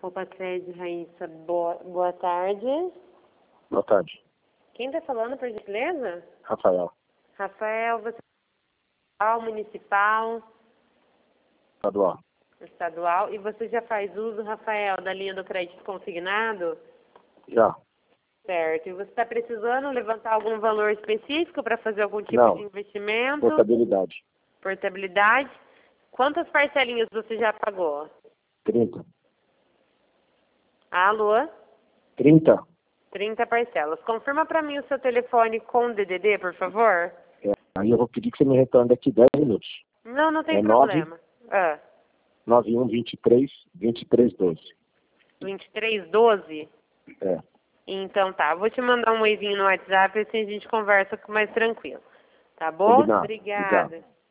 Roupa Cred, Raíssa, boa tarde. Boa tarde. Quem está falando, por gentileza? Rafael. Rafael, você é municipal? Estadual. Estadual. E você já faz uso, Rafael, da linha do crédito consignado? Já. Certo. E você está precisando levantar algum valor específico para fazer algum tipo Não. de investimento? Portabilidade. Portabilidade. Quantas parcelinhas você já pagou? 30. Alô? 30? 30 parcelas. Confirma para mim o seu telefone com DDD, por favor. Aí eu vou pedir que você me retorne daqui 10 minutos. Não tem É problema. 9123-2312. 2312? É. Então tá, vou te mandar um oizinho no WhatsApp, assim a gente conversa com mais tranquilo. Tá bom? Combinado. Obrigada. Obrigado.